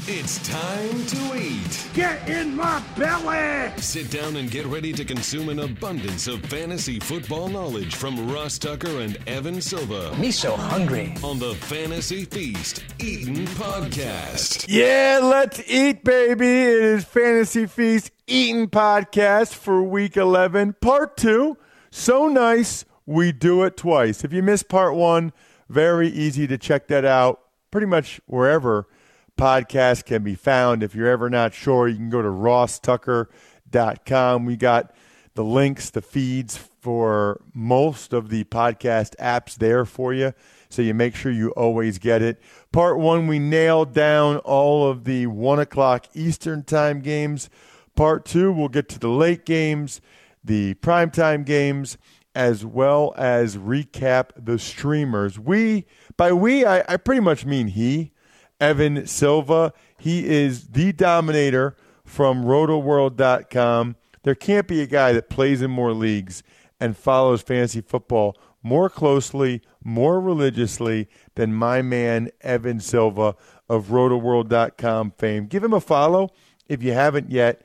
It's time to eat. Get in my belly! Sit down and get ready to consume an abundance of fantasy football knowledge from Ross Tucker and Evan Silva. Me so hungry. On the Fantasy Feast Eatin' Podcast. Yeah, let's eat, baby. It is Fantasy Feast Eatin' Podcast for Week 11, Part 2. So nice, we do it twice. If you missed Part 1, very easy to check that out pretty much wherever podcasts can be found. If you're ever not sure, you can go to rosstucker.com. We got the links, the feeds for most of the podcast apps there for you, so you make sure you always get it. Part 1, we nailed down all of the 1 o'clock Eastern time games. Part 2, we'll get to the late games, the primetime games, as well as recap the streamers. By we, I pretty much mean he, Evan Silva. He is the dominator from rotoworld.com. There can't be a guy that plays in more leagues and follows fantasy football more closely, more religiously than my man Evan Silva of rotoworld.com fame. Give him a follow if you haven't yet,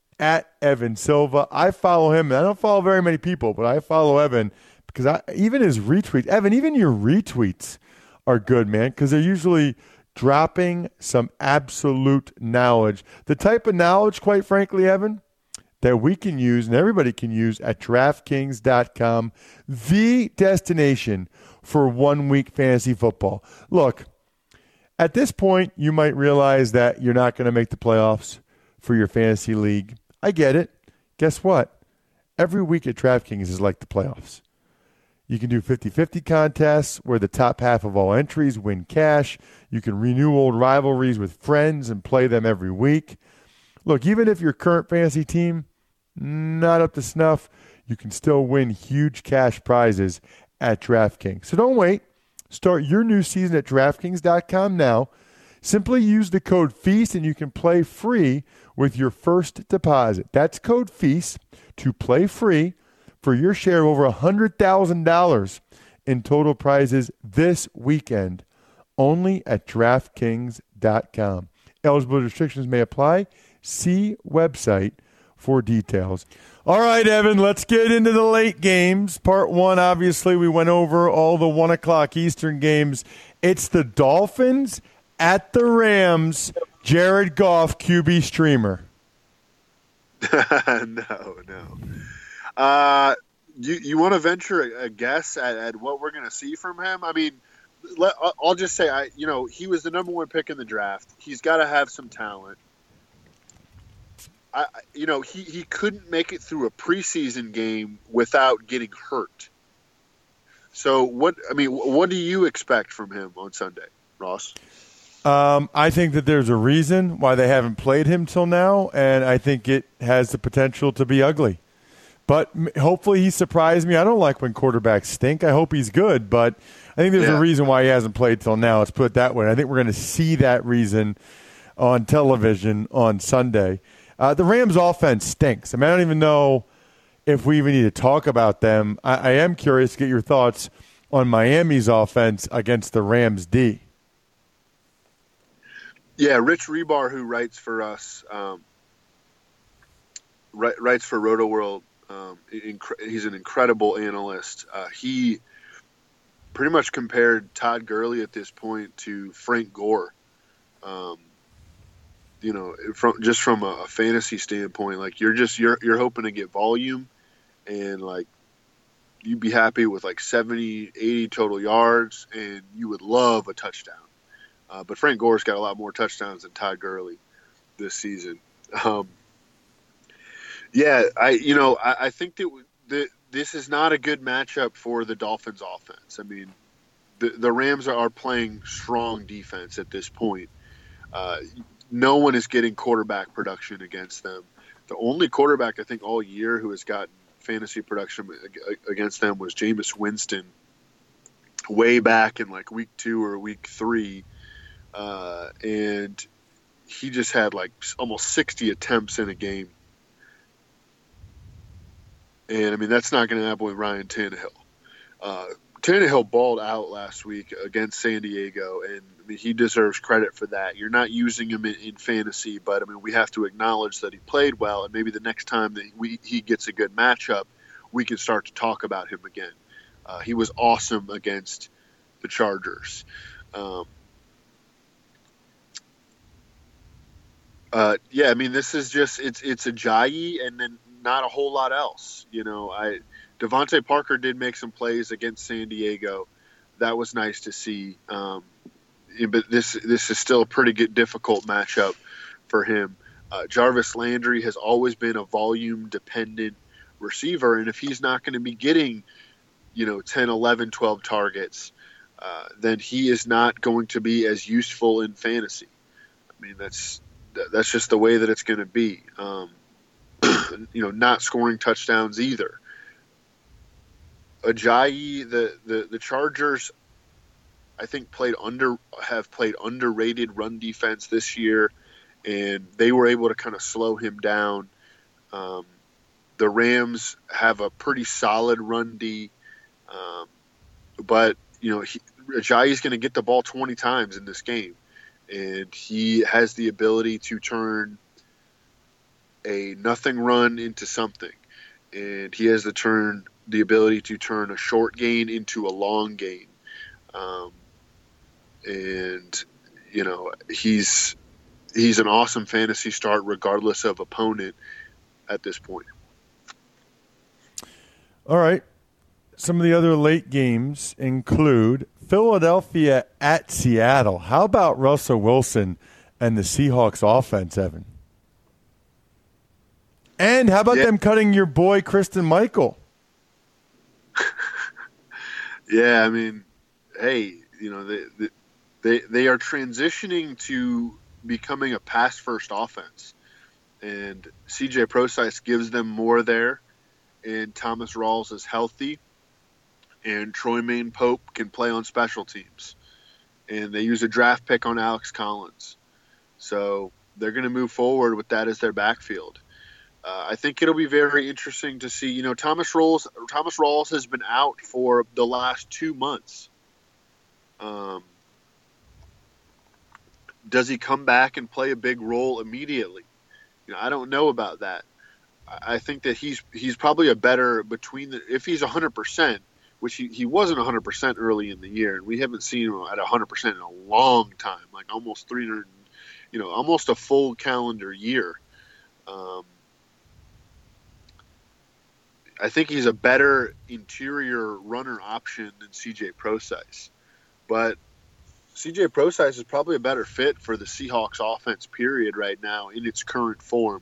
at Evan Silva. I follow him, and I don't follow very many people, but I follow Evan because even his retweets, Evan, even your retweets are good, man, because they're usually dropping some absolute knowledge. The type of knowledge, quite frankly, Evan, that we can use and everybody can use at DraftKings.com, the destination for 1 week fantasy football. Look, at this point, you might realize that you're not going to make the playoffs for your fantasy league. I get it. Guess what? Every week at DraftKings is like the playoffs. You can do 50-50 contests where the top half of all entries win cash. You can renew old rivalries with friends and play them every week. Look, even if your current fantasy team not up to snuff, you can still win huge cash prizes at DraftKings. So don't wait. Start your new season at DraftKings.com now. Simply use the code FEAST and you can play free with your first deposit. That's code FEAST to play free for your share of over $100,000 in total prizes this weekend, only at DraftKings.com. Eligible restrictions may apply. See website for details. All right, Evan, let's get into the late games. Part 1, obviously, we went over all the 1 o'clock Eastern games. It's the Dolphins at the Rams. Jared Goff, QB streamer. No. You want to venture a guess at what we're going to see from him? I mean, I'll just say, he was the number 1 pick in the draft. He's got to have some talent. He couldn't make it through a preseason game without getting hurt. So what do you expect from him on Sunday, Ross? I think that there's a reason why they haven't played him till now, and I think it has the potential to be ugly. But hopefully he surprised me. I don't like when quarterbacks stink. I hope he's good, but I think there's a reason why he hasn't played till now. Let's put it that way. I think we're going to see that reason on television on Sunday. The Rams' offense stinks. I mean, I don't even know if we even need to talk about them. I am curious to get your thoughts on Miami's offense against the Rams' D. Yeah, Rich Rebar, who writes for us, writes for RotoWorld. He's an incredible analyst. He pretty much compared Todd Gurley at this point to Frank Gore. From a fantasy standpoint, like you're hoping to get volume, and like you'd be happy with like 70, 80 total yards, and you would love a touchdown. But Frank Gore's got a lot more touchdowns than Todd Gurley this season. I think that this is not a good matchup for the Dolphins offense. I mean, the Rams are playing strong defense at this point. No one is getting quarterback production against them. The only quarterback I think all year who has gotten fantasy production against them was Jameis Winston way back in like week 2 or week 3. And he just had like almost 60 attempts in a game. And I mean, that's not going to happen with Ryan Tannehill. Tannehill balled out last week against San Diego, and I mean, he deserves credit for that. You're not using him in fantasy, but I mean, we have to acknowledge that he played well, and maybe the next time that he gets a good matchup, we can start to talk about him again. He was awesome against the Chargers. Yeah, I mean, this is just it's Ajayi and then not a whole lot else. Devontae Parker did make some plays against San Diego. That was nice to see. But this is still a pretty good, difficult matchup for him. Jarvis Landry has always been a volume-dependent receiver, and if he's not going to be getting, 10, 11, 12 targets, then he is not going to be as useful in fantasy. I mean, that's just the way that it's going to be. Not scoring touchdowns either. Ajayi, the Chargers, I think have played underrated run defense this year, and they were able to kind of slow him down. The Rams have a pretty solid run D, but Ajayi is going to get the ball 20 times in this game, and he has the ability to turn a nothing run into something, and he has the ability to turn a short gain into a long gain. He's an awesome fantasy start regardless of opponent at this point. All right. Some of the other late games include Philadelphia at Seattle. How about Russell Wilson and the Seahawks offense, Evan? And how about them cutting your boy Christine Michael? Yeah, I mean, hey, they are transitioning to becoming a pass-first offense, and CJ Prosise gives them more there, and Thomas Rawls is healthy, and Troymaine Pope can play on special teams, and they use a draft pick on Alex Collins, so they're going to move forward with that as their backfield. I think it'll be very interesting to see. Thomas Rawls has been out for the last 2 months. Does he come back and play a big role immediately? I don't know about that. I think that he's probably a better if he's 100%, which he wasn't 100% early in the year, and we haven't seen him at 100% in a long time, like almost 300, almost a full calendar year. I think he's a better interior runner option than CJ Prosise, but CJ Prosise is probably a better fit for the Seahawks offense period right now in its current form.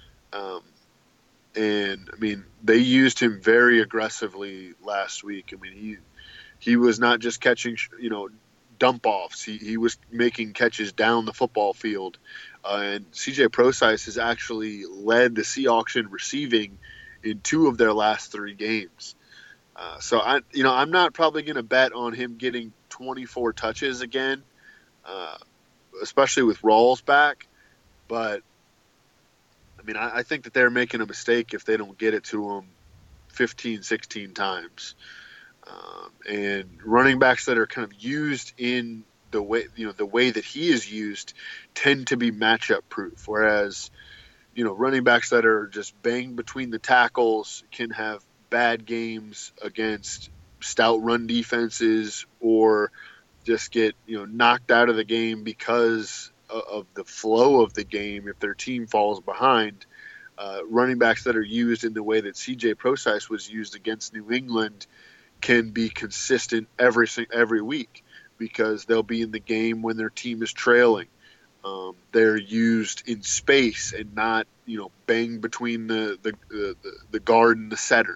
And I mean, they used him very aggressively last week. I mean, he was not just catching, dump offs. He was making catches down the football field. And CJ Prosise has actually led the Seahawks in receiving in 2 of their last 3 games. So I'm not probably going to bet on him getting 24 touches again, especially with Rawls back. But I mean, I think that they're making a mistake if they don't get it to him 15, 16 times. And running backs that are kind of used in the way that he is used tend to be matchup proof, whereas running backs that are just banged between the tackles can have bad games against stout run defenses, or just get knocked out of the game because of the flow of the game if their team falls behind. Running backs that are used in the way that CJ Prosise was used against New England can be consistent every week because they'll be in the game when their team is trailing. They're used in space and not, banged between the guard and the center.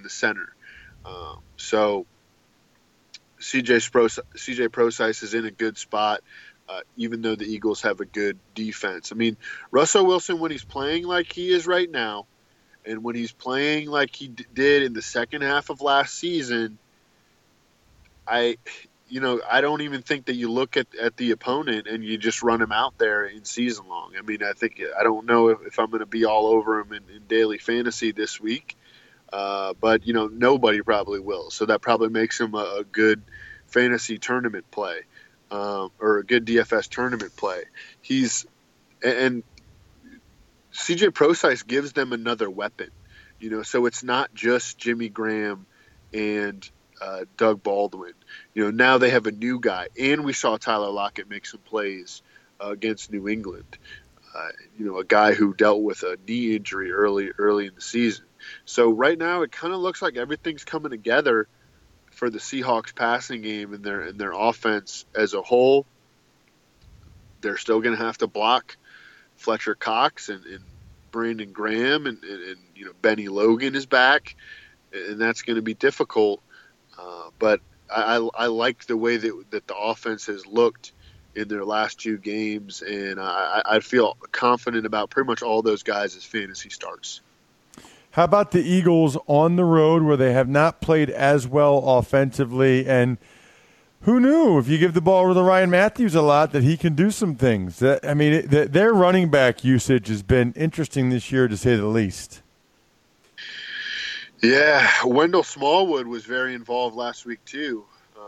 So CJ Prosise is in a good spot, even though the Eagles have a good defense. I mean, Russell Wilson, when he's playing like he is right now, and when he's playing like he did in the second half of last season, I don't even think that you look at the opponent and you just run him out there in season long. I mean, I don't know if I'm going to be all over him in daily fantasy this week, but nobody probably will. So that probably makes him a good fantasy tournament play. or a good DFS tournament play. And CJ Prosise gives them another weapon, so it's not just Jimmy Graham and Doug Baldwin. Now they have a new guy, and we saw Tyler Lockett make some plays against New England. A guy who dealt with a knee injury early in the season. So right now it kind of looks like everything's coming together for the Seahawks passing game and their offense as a whole. They're still going to have to block Fletcher Cox and Brandon Graham and Benny Logan is back, and that's going to be difficult. But I like the way that the offense has looked in their last 2 games, and I feel confident about pretty much all those guys as fantasy starts. How about the Eagles on the road where they have not played as well offensively? And who knew if you give the ball to Ryan Matthews a lot that he can do some things? Their running back usage has been interesting this year, to say the least. Yeah, Wendell Smallwood was very involved last week too.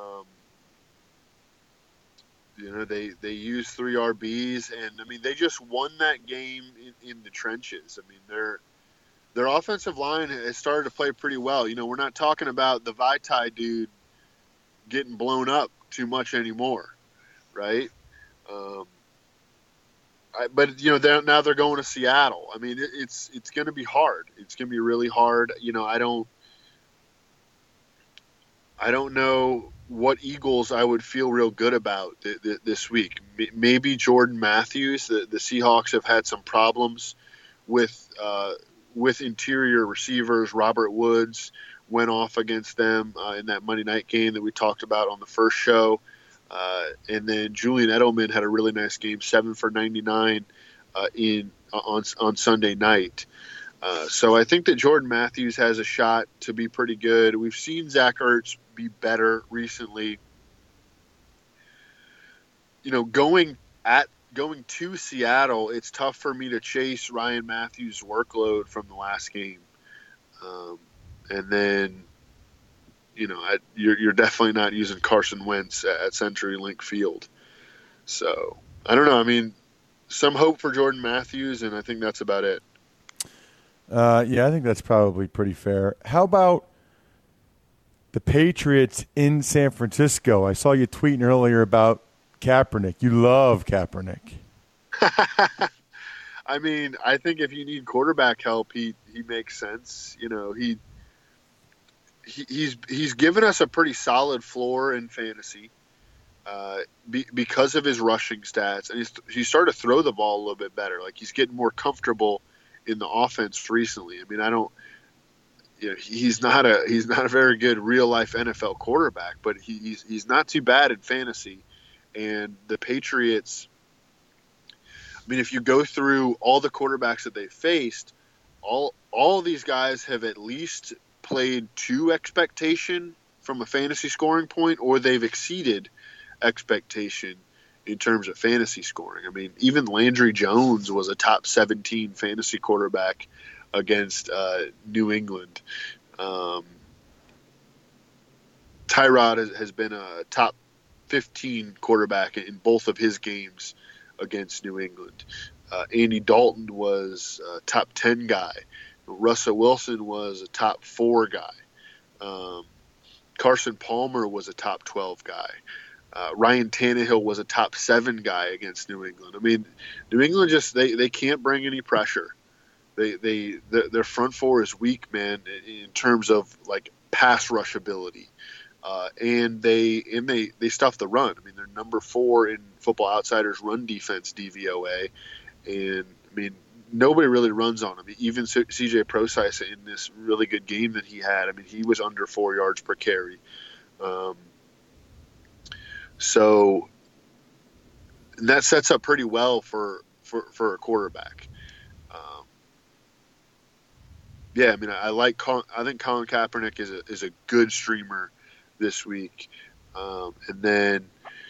They used 3 RBs, and they just won that game in the trenches. Their offensive line has started to play pretty well. We're not talking about the Vaitai dude getting blown up too much anymore, right? But now they're going to Seattle. It's going to be hard. It's going to be really hard. I don't know what Eagles I would feel real good about this week. Maybe Jordan Matthews. The Seahawks have had some problems with interior receivers. Robert Woods went off against them in that Monday night game that we talked about on the first show. And then Julian Edelman had a really nice game, 7 for 99 on Sunday night. So I think that Jordan Matthews has a shot to be pretty good. We've seen Zach Ertz be better recently. Going to Seattle, it's tough for me to chase Ryan Matthews' workload from the last game. And then, you're definitely not using Carson Wentz at CenturyLink Field. So, I don't know. Some hope for Jordan Matthews, and I think that's about it. Yeah, I think that's probably pretty fair. How about the Patriots in San Francisco? I saw you tweeting earlier about Kaepernick. You love Kaepernick. I think if you need quarterback help, he makes sense. He's given us a pretty solid floor in fantasy because of his rushing stats, and he's started to throw the ball a little bit better. Like, he's getting more comfortable in the offense recently. He's not a very good real life NFL quarterback, but he's not too bad in fantasy. And the Patriots, if you go through all the quarterbacks that they faced, all of these guys have at least played to expectation from a fantasy scoring point, or they've exceeded expectation in terms of fantasy scoring. Even Landry Jones was a top 17 fantasy quarterback against New England. Tyrod has been a top 15 quarterback in both of his games against New England. Andy Dalton was a top 10 guy. Russell Wilson was a top 4 guy. Carson Palmer was a top 12 guy. Ryan Tannehill was a top 7 guy against New England. New England just they can't bring any pressure. Their front 4 is weak, man, in terms of like pass rush ability. And they stuff the run. They're number 4 in Football Outsiders run defense DVOA, and nobody really runs on him. Even CJ Prosise in this really good game that he had, he was under 4 yards per carry. So that sets up pretty well for a quarterback. I think Colin Kaepernick is a good streamer this week. And then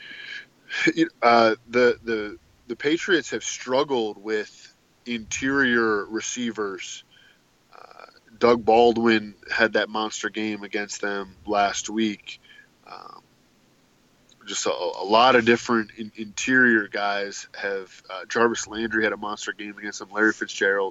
the Patriots have struggled with interior receivers. Doug Baldwin had that monster game against them last week. just a lot of different interior guys have. Jarvis Landry had a monster game against them. Larry Fitzgerald.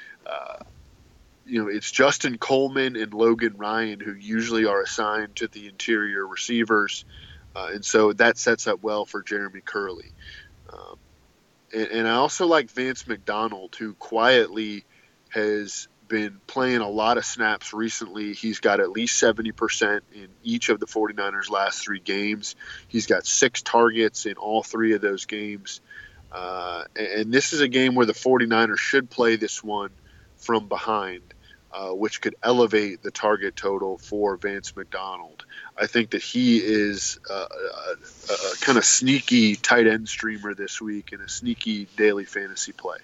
It's Justin Coleman and Logan Ryan who usually are assigned to the interior receivers, and so that sets up well for Jeremy Curley. And I also like Vance McDonald, who quietly has been playing a lot of snaps recently. He's got at least 70% in each of the 49ers' last 3 games. He's got 6 targets in all 3 of those games. And this is a game where the 49ers should play this one from behind, which could elevate the target total for Vance McDonald. I think that he is a kind of sneaky tight end streamer this week and a sneaky daily fantasy play.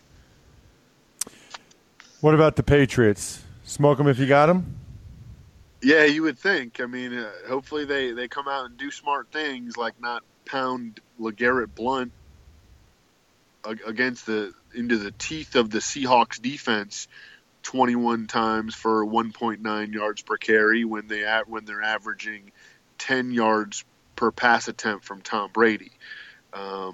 What about the Patriots? Smoke them if you got them? Yeah, you would think. I mean, hopefully they come out and do smart things like not pound LeGarrette Blount into the teeth of the Seahawks defense 21 times for 1.9 yards per carry when they're averaging 10 yards per pass attempt from Tom Brady. I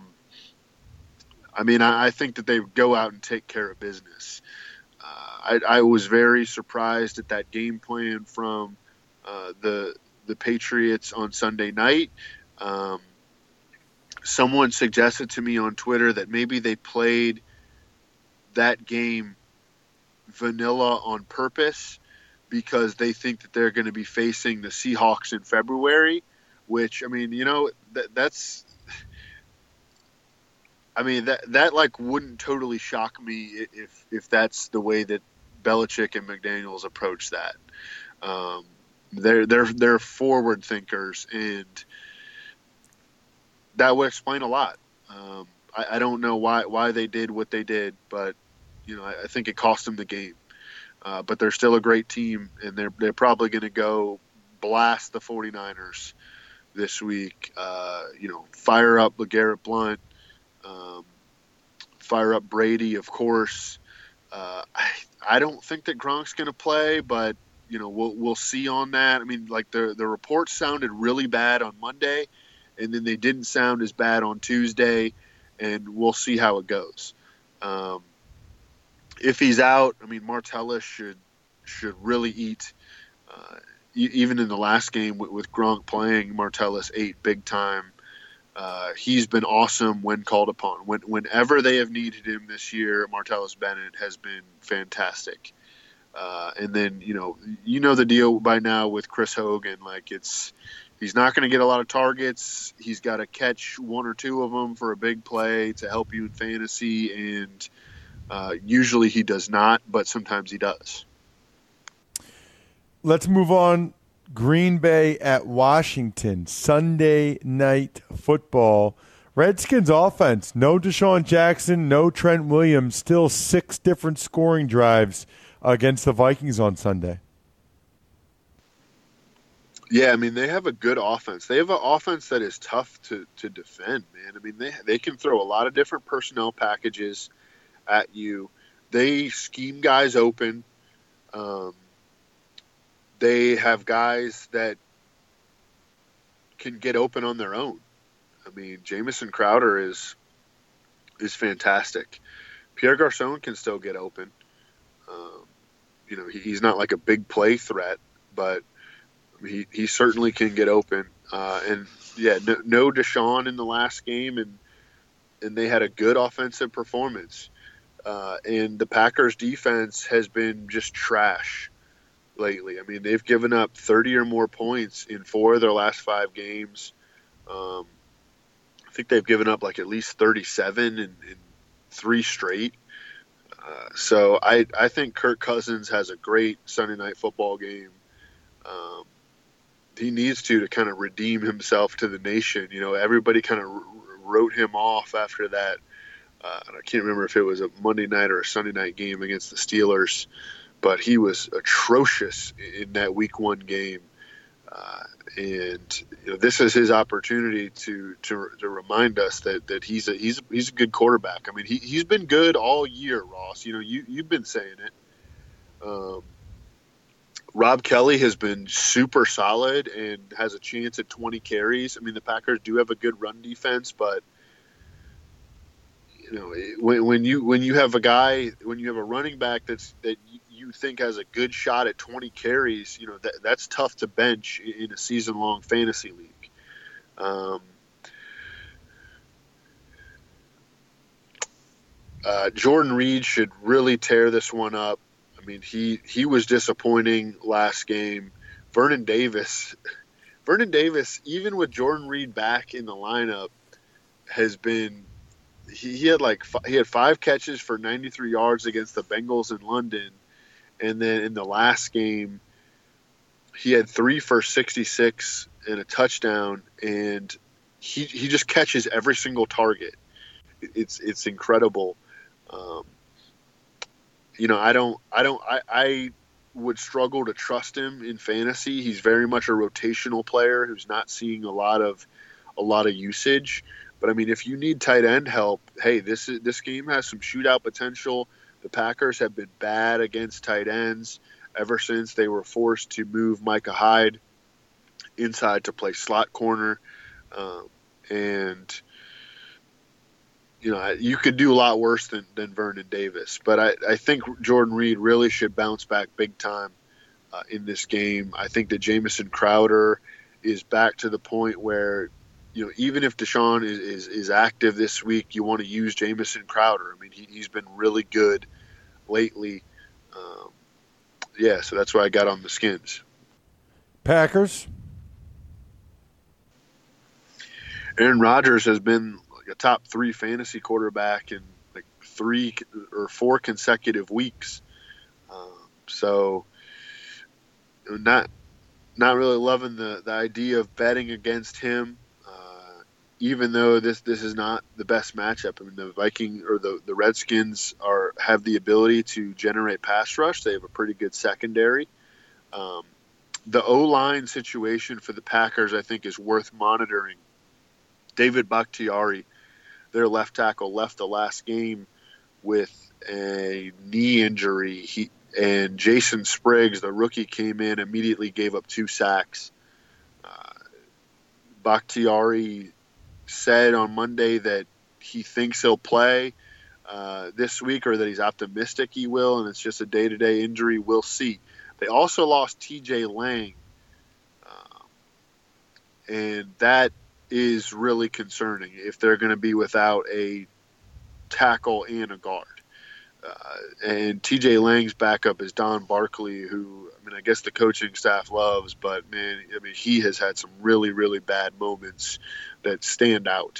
think that they go out and take care of business. I was very surprised at that game plan from the Patriots on Sunday night. Someone suggested to me on Twitter that maybe they played that game vanilla on purpose because they think that they're going to be facing the Seahawks in February, which, that like wouldn't totally shock me if that's the way that Belichick and McDaniels approach that. They're forward thinkers, and that would explain a lot. I don't know why they did what they did, but I think it cost them the game. But they're still a great team, and they're probably going to go blast the 49ers this week. Fire up LeGarrette Blount, fire up Brady, of course. I don't think that Gronk's going to play, but we'll see on that. I mean, like the reports sounded really bad on Monday, and then they didn't sound as bad on Tuesday, and we'll see how it goes. If he's out, Martellus should really eat. Even in the last game with Gronk playing, Martellus ate big time. He's been awesome when called upon. Whenever they have needed him this year, Martellus Bennett has been fantastic. And then the deal by now with Chris Hogan. He's not going to get a lot of targets. He's got to catch 1 or 2 of them for a big play to help you in fantasy, and usually he does not, but sometimes he does. Let's move on. Green Bay at Washington, Sunday night football. Redskins offense, no Deshaun Jackson, no Trent Williams, still 6 different scoring drives against the Vikings on Sunday. Yeah, they have a good offense. They have an offense that is tough to defend, man. They can throw a lot of different personnel packages at you. They scheme guys open. They have guys that can get open on their own. Jamison Crowder is fantastic. Pierre Garçon can still get open. He's not like a big play threat, but he certainly can get open. No Deshaun in the last game, and they had a good offensive performance. And the Packers defense has been just trash lately. They've given up 30 or more points in 4 of their last 5 games. I think they've given up at least 37 in 3 straight. So I think Kirk Cousins has a great Sunday night football game. He needs to kind of redeem himself to the nation. Everybody kind of wrote him off after that. I can't remember if it was a Monday night or a Sunday night game against the Steelers, but he was atrocious in that Week 1 game. And this is his opportunity to remind us that he's a good quarterback. He's been good all year, Ross. You've been saying it. Rob Kelly has been super solid and has a chance at 20 carries. I mean, the Packers do have a good run defense, but when you have a running back that you think has a good shot at 20 carries, that's tough to bench in a season-long fantasy league. Jordan Reed should really tear this one up. I mean, he was disappointing last game. Vernon Davis, even with Jordan Reed back in the lineup, has been he had 5 catches for 93 yards against the Bengals in London, and then in the last game, he had 3 for 66 and a touchdown, and he just catches every single target. It's incredible. I would struggle to trust him in fantasy. He's very much a rotational player who's not seeing a lot of usage. But I mean, if you need tight end help, hey, this game has some shootout potential. The Packers have been bad against tight ends ever since they were forced to move Micah Hyde inside to play slot corner, and you could do a lot worse than Vernon Davis. But I think Jordan Reed really should bounce back big time in this game. I think that Jamison Crowder is back to the point where, even if Deshaun is active this week, you want to use Jamison Crowder. I mean, he's been really good lately. So that's why I got on the Skins. Packers. Aaron Rodgers has been a top 3 fantasy quarterback in 3 or 4 consecutive weeks. So not really loving the idea of betting against him, even though this is not the best matchup. I mean, the Viking or the Redskins have the ability to generate pass rush. They have a pretty good secondary. The O-line situation for the Packers, I think, is worth monitoring. David Bakhtiari, their left tackle, left the last game with a knee injury. And Jason Spriggs, the rookie, came in, immediately gave up 2 sacks. Bakhtiari said on Monday that he thinks he'll play this week, or that he's optimistic he will, and it's just a day-to-day injury. We'll see. They also lost T.J. Lang, and that is really concerning if they're going to be without a tackle and a guard. And TJ Lang's backup is Don Barkley, who, I guess the coaching staff loves, but man, he has had some really, really bad moments that stand out.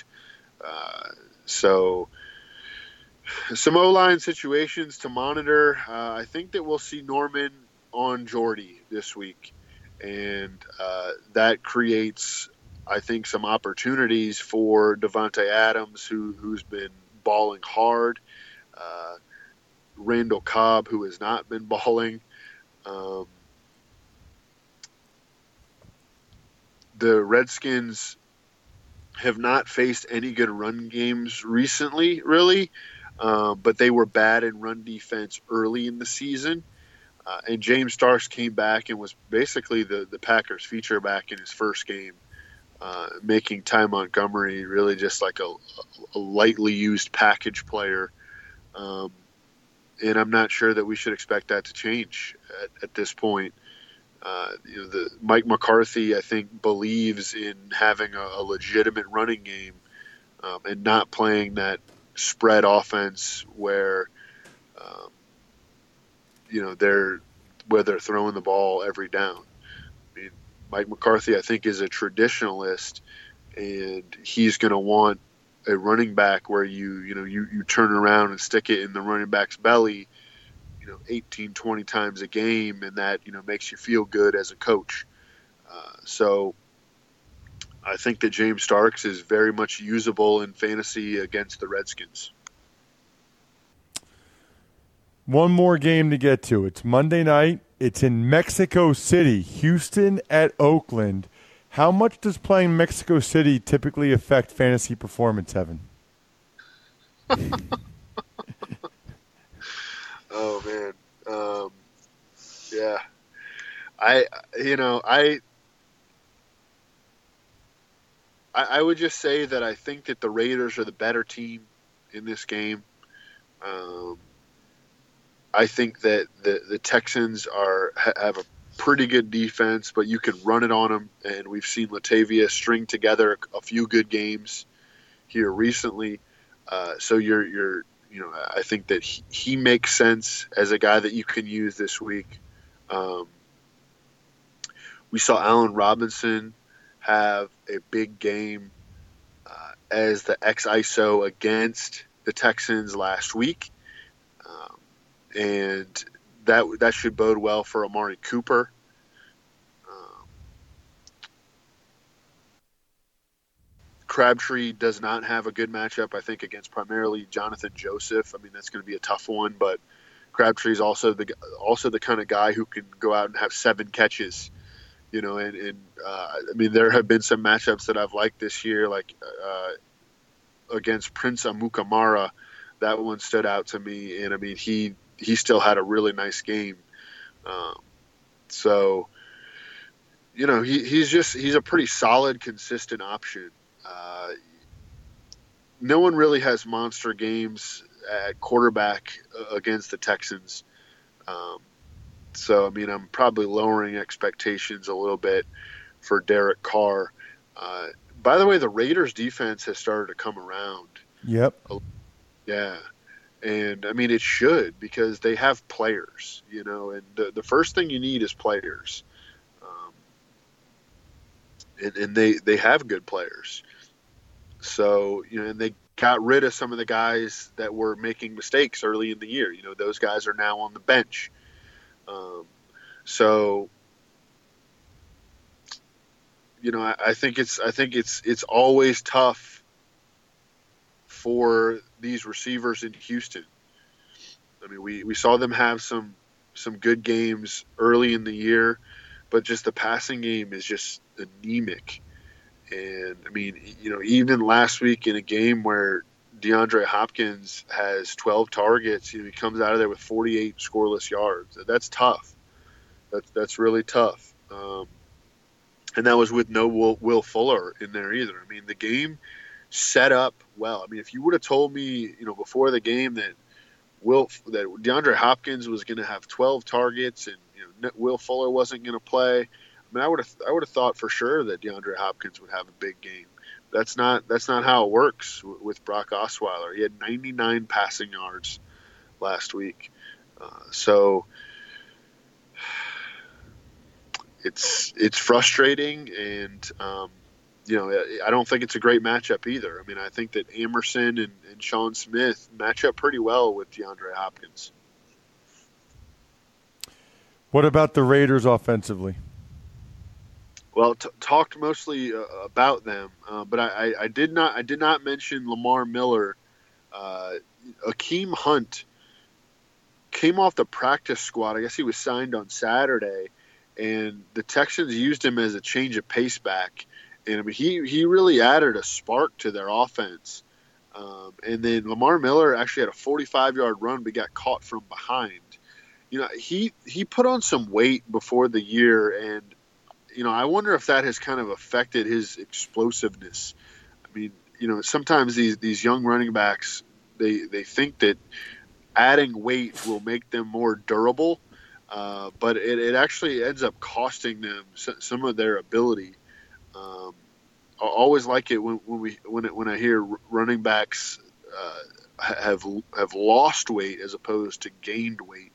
So some O-line situations to monitor. I think that we'll see Norman on Jordy this week, and that creates, I think, some opportunities for Devontae Adams, who's been balling hard. Randall Cobb, who has not been balling. The Redskins have not faced any good run games recently, really, but they were bad in run defense early in the season. And James Starks came back and was basically the Packers' feature back in his first game, making Ty Montgomery really just like a lightly used package player. And I'm not sure that we should expect that to change at this point. Mike McCarthy, I think, believes in having a legitimate running game and not playing that spread offense where they're throwing the ball every down. I mean, Mike McCarthy, I think, is a traditionalist, and he's going to want a running back where you turn around and stick it in the running back's belly, 18, 20 times a game, and that, makes you feel good as a coach. So I think that James Starks is very much usable in fantasy against the Redskins. One more game to get to. It's Monday night. It's in Mexico City, Houston at Oakland. How much does playing Mexico City typically affect fantasy performance, Evan? Oh, man. Yeah. I would just say that I think that the Raiders are the better team in this game. I think that the Texans have a pretty good defense, but you can run it on them, and we've seen Latavia string together a few good games here recently. So I think that he makes sense as a guy that you can use this week. We saw Allen Robinson have a big game as the ex-ISO against the Texans last week. And that should bode well for Amari Cooper. Crabtree does not have a good matchup, I think, against primarily Jonathan Joseph. I mean, that's going to be a tough one, but Crabtree is also the kind of guy who can go out and have 7 catches. I mean, there have been some matchups that I've liked this year, like against Prince Amukamara. That one stood out to me, and I mean, he still had a really nice game. So, he's a pretty solid, consistent option. No one really has monster games at quarterback against the Texans. So, I mean, I'm probably lowering expectations a little bit for Derek Carr. By the way, the Raiders defense has started to come around. Yep. Yeah. And, I mean, it should, because they have players, and the first thing you need is players. And they have good players. So, and they got rid of some of the guys that were making mistakes early in the year. Those guys are now on the bench. So, I think it's always tough for these receivers in Houston. I mean, we saw them have some good games early in the year, but just the passing game is just anemic. And I mean, even last week in a game where DeAndre Hopkins has 12 targets, he comes out of there with 48 scoreless yards. That's tough. That's really tough. And that was with no Will Fuller in there either. I mean, the game set up well. I mean, if you would have told me, before the game that DeAndre Hopkins was going to have 12 targets and Will Fuller wasn't going to play, I mean, I would have thought for sure that DeAndre Hopkins would have a big game. That's not how it works with Brock Osweiler. He had 99 passing yards last week. So it's frustrating, and I don't think it's a great matchup either. I mean, I think that Emerson and Sean Smith match up pretty well with DeAndre Hopkins. What about the Raiders offensively? Well, talked mostly about them, but I did not mention Lamar Miller. Akeem Hunt came off the practice squad. I guess he was signed on Saturday, and the Texans used him as a change of pace back. And I mean, he really added a spark to their offense. And then Lamar Miller actually had a 45-yard run, but got caught from behind. He put on some weight before the year, and I wonder if that has kind of affected his explosiveness. I mean, sometimes these young running backs, they think that adding weight will make them more durable, but it actually ends up costing them some of their ability. I always like it when I hear running backs have lost weight as opposed to gained weight.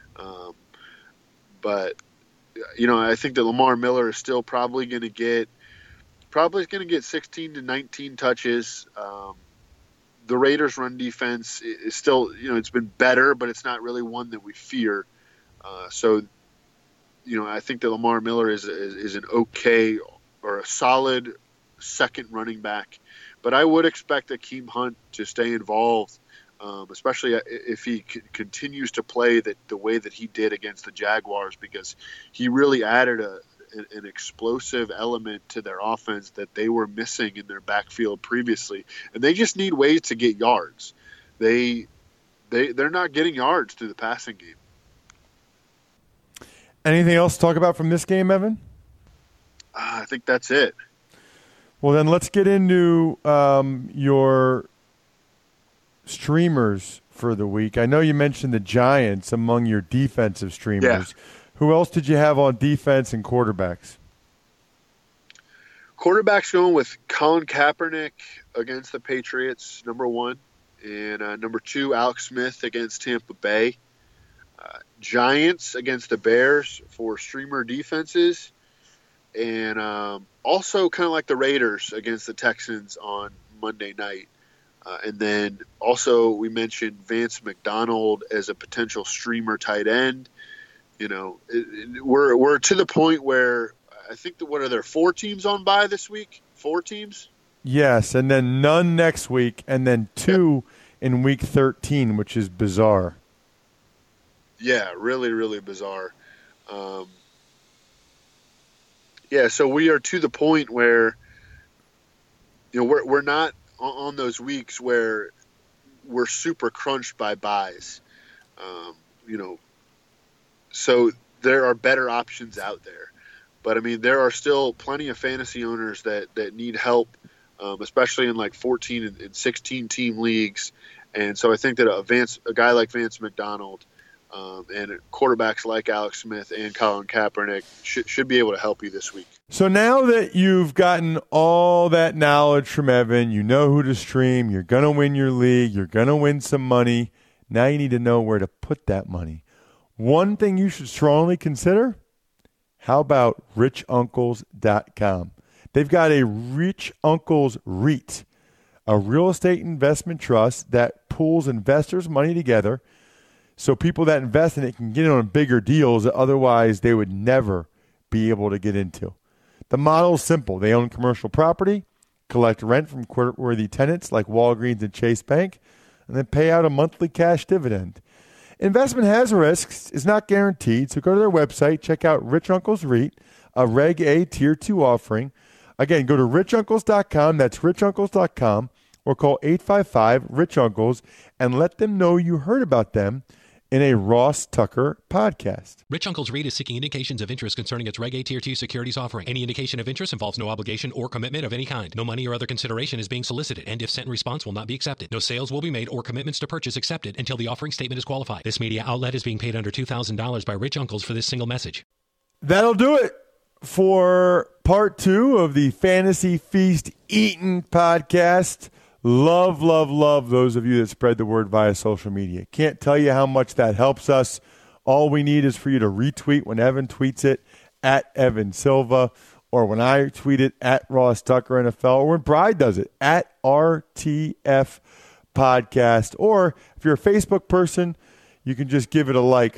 But I think that Lamar Miller is still probably going to get 16 to 19 touches. The Raiders' run defense is still, it's been better, but it's not really one that we fear. So, I think that Lamar Miller is an okay or a solid second running back. But I would expect Akeem Hunt to stay involved, especially if he continues to play the way that he did against the Jaguars, because he really added an explosive element to their offense that they were missing in their backfield previously. And they just need ways to get yards. They're not getting yards through the passing game. Anything else to talk about from this game, Evan? I think that's it. Well, then let's get into your streamers for the week. I know you mentioned the Giants among your defensive streamers. Yeah. Who else did you have on defense and quarterbacks? Quarterbacks going with Colin Kaepernick against the Patriots, number 1. And number 2, Alex Smith against Tampa Bay. Giants against the Bears for streamer defenses. And also kind of like the Raiders against the Texans on Monday night. And then also we mentioned Vance McDonald as a potential streamer tight end. You know, we're to the point where I think what are there 4 teams on bye this week? 4 teams? Yes, and then none next week, and then 2 in week 13, which is bizarre. Yeah, really, really bizarre. So we are to the point where, you know, we're not on those weeks where we're super crunched by buys. You know, so there are better options out there. But, I mean, there are still plenty of fantasy owners that need help, especially in like 14 and 16-team leagues. And so I think that a guy like Vance McDonald and quarterbacks like Alex Smith and Colin Kaepernick should be able to help you this week. So now that you've gotten all that knowledge from Evan, you know who to stream, you're going to win your league, you're going to win some money. Now you need to know where to put that money. One thing you should strongly consider, how about richuncles.com? They've got a Rich Uncles REIT, a real estate investment trust that pools investors' money together so people that invest in it can get in on bigger deals that otherwise they would never be able to get into. The model is simple. They own commercial property, collect rent from creditworthy tenants like Walgreens and Chase Bank, and then pay out a monthly cash dividend. Investment has risks, is not guaranteed, so go to their website, check out Rich Uncles REIT, a Reg A Tier 2 offering. Again, go to richuncles.com, that's richuncles.com, or call 855-RICH-UNCLES and let them know you heard about them in a Ross Tucker podcast. Rich Uncles REIT is seeking indications of interest concerning its Reg A Tier 2 securities offering. Any indication of interest involves no obligation or commitment of any kind. No money or other consideration is being solicited, and if sent in response will not be accepted. No sales will be made or commitments to purchase accepted until the offering statement is qualified. This media outlet is being paid under $2,000 by Rich Uncles for this single message. That'll do it for part 2 of the Fantasy Feast Eatin' podcast. Love those of you that spread the word via social media. Can't tell you how much that helps us. All we need is for you to retweet when Evan tweets it at Evan Silva, or when I tweet it at Ross Tucker NFL, or when Bride does it at RTF Podcast. Or if you're a Facebook person, you can just give it a like,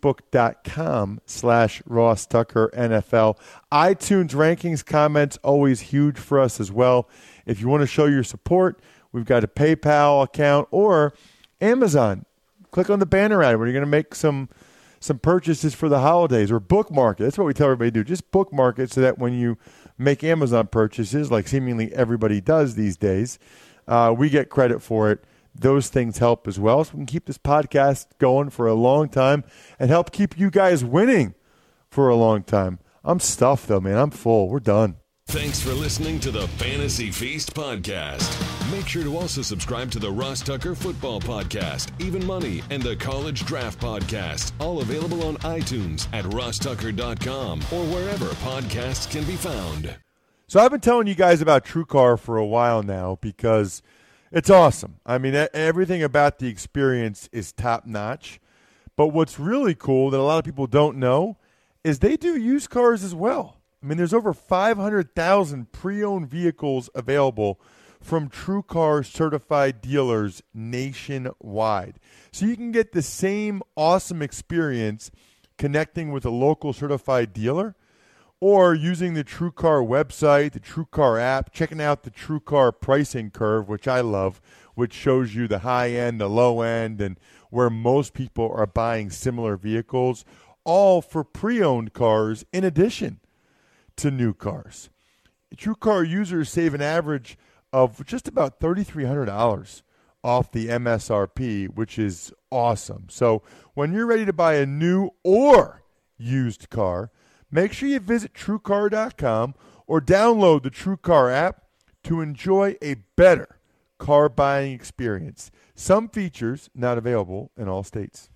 facebook.com/Ross Tucker NFL. iTunes rankings, comments, always huge for us as well. If you want to show your support, we've got a PayPal account or Amazon. Click on the banner ad where you're going to make some purchases for the holidays, or bookmark it. That's what we tell everybody to do. Just bookmark it so that when you make Amazon purchases, like seemingly everybody does these days, we get credit for it. Those things help as well. So we can keep this podcast going for a long time and help keep you guys winning for a long time. I'm stuffed, though, man. I'm full. We're done. Thanks for listening to the Fantasy Feast podcast. Make sure to also subscribe to the Ross Tucker Football Podcast, Even Money, and the College Draft Podcast, all available on iTunes at rosstucker.com or wherever podcasts can be found. So I've been telling you guys about TrueCar for a while now because it's awesome. I mean, everything about the experience is top-notch. But what's really cool that a lot of people don't know is they do used cars as well. I mean, there's over 500,000 pre-owned vehicles available from TrueCar certified dealers nationwide. So you can get the same awesome experience connecting with a local certified dealer, or using the TrueCar website, the TrueCar app, checking out the TrueCar pricing curve, which I love, which shows you the high end, the low end, and where most people are buying similar vehicles, all for pre-owned cars in addition to new cars. TrueCar users save an average of just about $3,300 off the MSRP, which is awesome. So when you're ready to buy a new or used car, make sure you visit TrueCar.com or download the TrueCar app to enjoy a better car buying experience. Some features not available in all states.